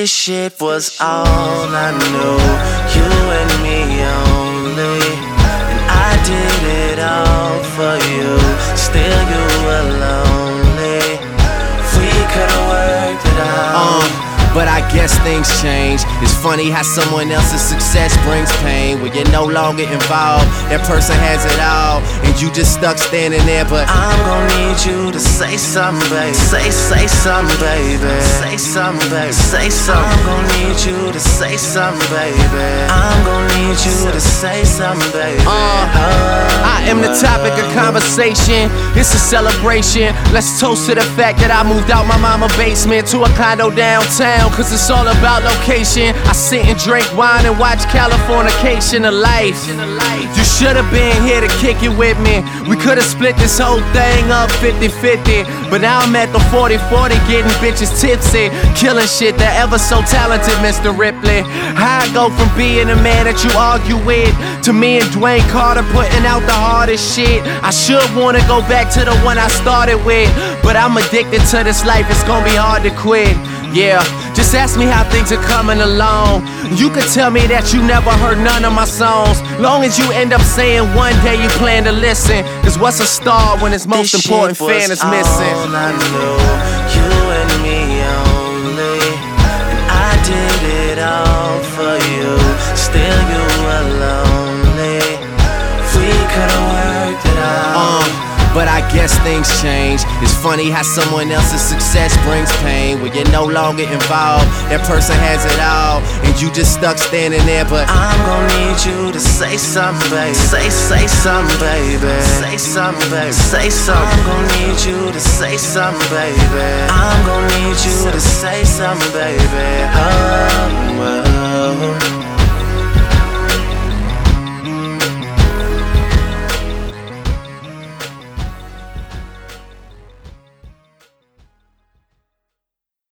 This shit was all I knew, you and me only. And I did it all for you, still you were lonely. We could've worked it out. But I guess things change. It's funny how someone else's success brings pain. When you're no longer involved, that person has it all, and you just stuck standing there. But I'm gon' need you to say something, baby. Say something, baby. Say something, baby. Say something. I'm gon' need you to say something, baby. I'm gon' need you to say something, baby. I am the topic of conversation. It's a celebration. Let's toast to the fact that I moved out my mama's basement to a condo downtown. Cause it's all about location. I sit and drink wine and watch Californication of life. You should've been here to kick it with me. We could've split this whole thing up 50-50. But now I'm at the 40-40 getting bitches tipsy, killing shit, that ever so talented Mr. Ripley. How I go from being a man that you argue with to me and Dwayne Carter putting out the hardest shit. I should wanna go back to the one I started with, but I'm addicted to this life, it's gonna be hard to quit. Yeah, just ask me how things are coming along. You could tell me that you never heard none of my songs, long as you end up saying one day you plan to listen. Cause what's a star when its most important fan is missing? All I knew, you and me only. And I did it all for you, still you were lonely. We could've worked it out. But I guess things change. It's funny how someone else's success brings pain. When you're no longer involved, that person has it all, and you just stuck standing there. But I'm gon' need you to say something, baby. Say something, baby. Say something, baby. Say something. I'm gon' need you to say something, baby. I'm gon' need you to say something, baby.